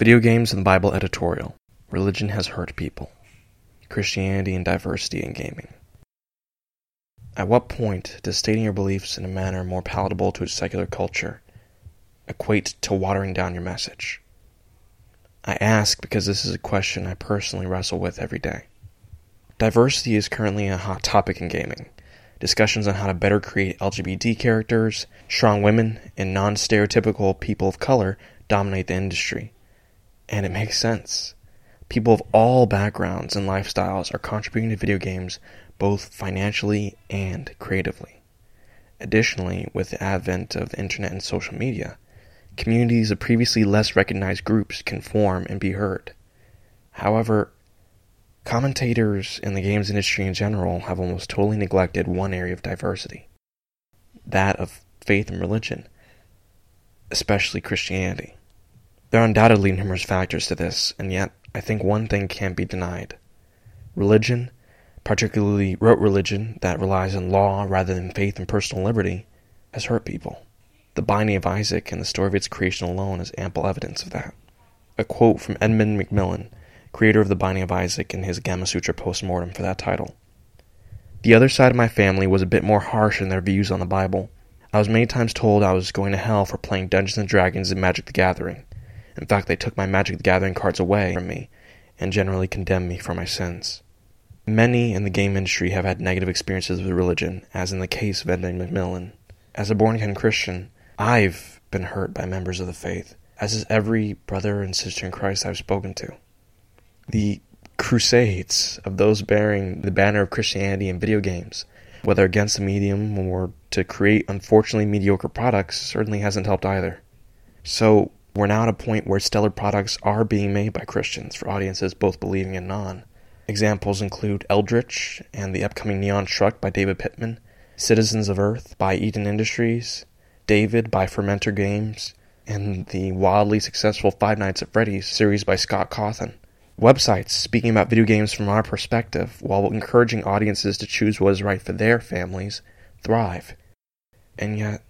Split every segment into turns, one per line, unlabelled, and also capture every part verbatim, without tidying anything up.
Video Games and the Bible editorial. Religion has hurt people. Christianity and diversity in gaming. At what point does stating your beliefs in a manner more palatable to a secular culture equate to watering down your message? I ask because this is a question I personally wrestle with every day. Diversity is currently a hot topic in gaming. Discussions on how to better create L G B T characters, strong women, and non-stereotypical people of color dominate the industry. And it makes sense. People of all backgrounds and lifestyles are contributing to video games both financially and creatively. Additionally, with the advent of the internet and social media, communities of previously less recognized groups can form and be heard. However, commentators in the games industry in general have almost totally neglected one area of diversity, that of faith and religion, especially Christianity. There are undoubtedly numerous factors to this, and yet I think one thing can't be denied. Religion, particularly rote religion that relies on law rather than faith and personal liberty, has hurt people. The Binding of Isaac and the story of its creation alone is ample evidence of that. A quote from Edmund Macmillan, creator of The Binding of Isaac, in his Gamma Sutra Postmortem for that title. The other side of my family was a bit more harsh in their views on the Bible. I was many times told I was going to hell for playing Dungeons and Dragons and Magic the Gathering. In fact, they took my Magic the Gathering cards away from me and generally condemned me for my sins. Many in the game industry have had negative experiences with religion, as in the case of Edmund Macmillan. As a born-again Christian, I've been hurt by members of the faith, as is every brother and sister in Christ I've spoken to. The crusades of those bearing the banner of Christianity in video games, whether against the medium or to create unfortunately mediocre products, certainly hasn't helped either. So, we're now at a point where stellar products are being made by Christians for audiences both believing and non. Examples include Eldritch and the upcoming Neon Truck by David Pittman, Citizens of Earth by Eden Industries, David by Fermenter Games, and the wildly successful Five Nights at Freddy's series by Scott Cawthon. Websites speaking about video games from our perspective, while encouraging audiences to choose what is right for their families, thrive. And yet,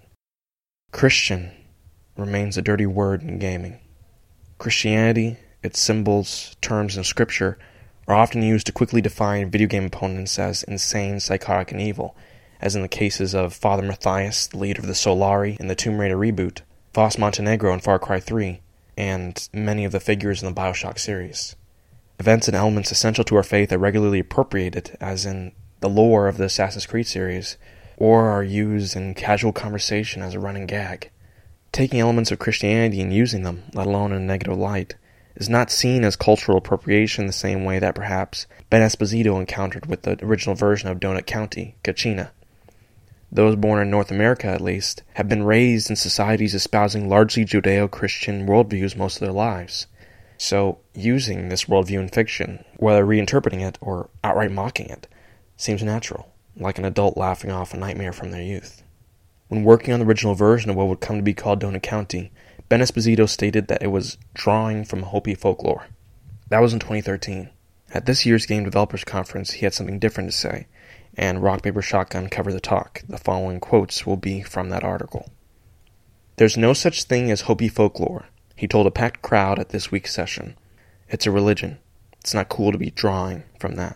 Christian remains a dirty word in gaming. Christianity, its symbols, terms, and scripture are often used to quickly define video game opponents as insane, psychotic, and evil, as in the cases of Father Matthias, the leader of the Solari in the Tomb Raider reboot, Voss Montenegro in Far Cry three, and many of the figures in the Bioshock series. Events and elements essential to our faith are regularly appropriated, as in the lore of the Assassin's Creed series, or are used in casual conversation as a running gag. Taking elements of Christianity and using them, let alone in a negative light, is not seen as cultural appropriation the same way that perhaps Ben Esposito encountered with the original version of Donut County, Kachina. Those born in North America, at least, have been raised in societies espousing largely Judeo-Christian worldviews most of their lives. So, using this worldview in fiction, whether reinterpreting it or outright mocking it, seems natural, like an adult laughing off a nightmare from their youth. When working on the original version of what would come to be called Donut County, Ben Esposito stated that it was drawing from Hopi folklore. That was in twenty thirteen. At this year's Game Developers Conference, he had something different to say, and Rock Paper Shotgun covered the talk. The following quotes will be from that article. "There's no such thing as Hopi folklore," he told a packed crowd at this week's session. "It's a religion. It's not cool to be drawing from that."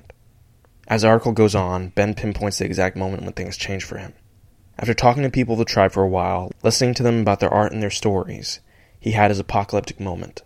As the article goes on, Ben pinpoints the exact moment when things changed for him. After talking to people of the tribe for a while, listening to them about their art and their stories, he had his apocalyptic moment.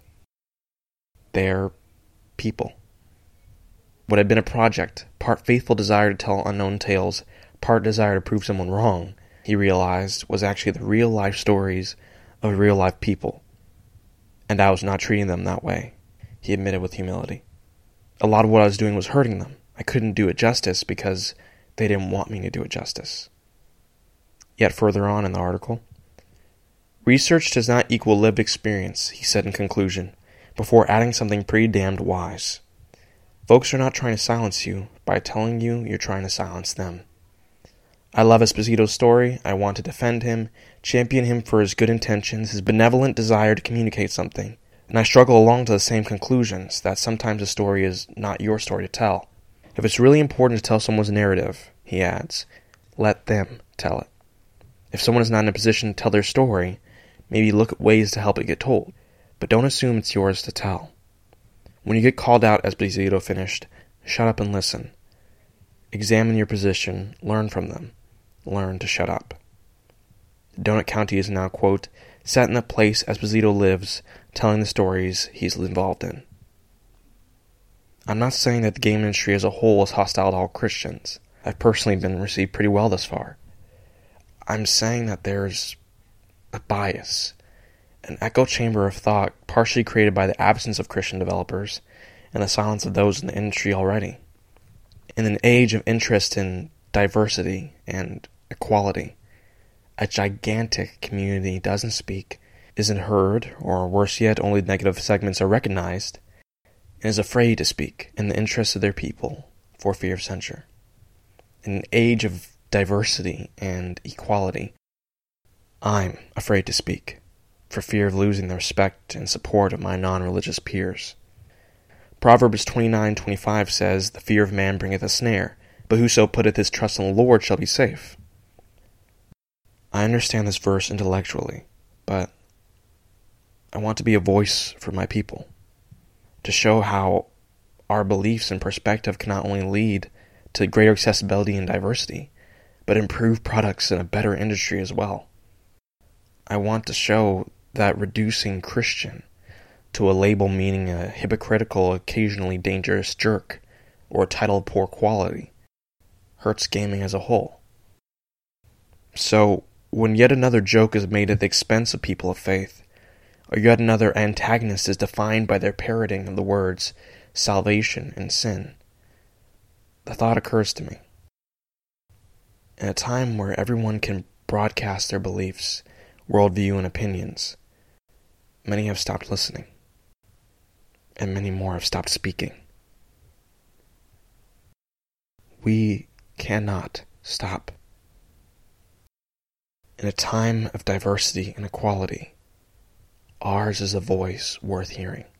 They're people. What had been a project, part faithful desire to tell unknown tales, part desire to prove someone wrong, he realized was actually the real-life stories of real-life people. And I was not treating them that way, he admitted with humility. A lot of what I was doing was hurting them. I couldn't do it justice because they didn't want me to do it justice. Yet further on in the article, "Research does not equal lived experience," he said in conclusion, before adding something pretty damned wise. "Folks are not trying to silence you by telling you you're trying to silence them." I love Esposito's story. I want to defend him, champion him for his good intentions, his benevolent desire to communicate something, and I struggle along to the same conclusions, that sometimes a story is not your story to tell. If it's really important to tell someone's narrative, he adds, let them tell it. If someone is not in a position to tell their story, maybe look at ways to help it get told. but don't assume it's yours to tell. When you get called out, as Esposito finished, shut up and listen. Examine your position, learn from them, learn to shut up. Donut County is now, quote, set in the place Esposito lives, telling the stories he's involved in. I'm not saying that the game industry as a whole is hostile to all Christians. I've personally been received pretty well thus far. I'm saying that there's a bias, an echo chamber of thought partially created by the absence of Christian developers and the silence of those in the industry already. In an age of interest in diversity and equality, a gigantic community doesn't speak, isn't heard, or worse yet, only negative segments are recognized, and is afraid to speak in the interests of their people for fear of censure. In an age of diversity and equality, I'm afraid to speak, for fear of losing the respect and support of my non-religious peers. Proverbs twenty-nine twenty-five says, "The fear of man bringeth a snare, but whoso putteth his trust in the Lord shall be safe." I understand this verse intellectually, but I want to be a voice for my people, to show how our beliefs and perspective can not only lead to greater accessibility and diversity, but improve products in a better industry as well. I want to show that reducing Christian to a label meaning a hypocritical, occasionally dangerous jerk, or a title of poor quality, hurts gaming as a whole. So, when yet another joke is made at the expense of people of faith, or yet another antagonist is defined by their parroting of the words salvation and sin, the thought occurs to me. In a time where everyone can broadcast their beliefs, worldview, and opinions, many have stopped listening, and many more have stopped speaking. We cannot stop. In a time of diversity and equality, ours is a voice worth hearing.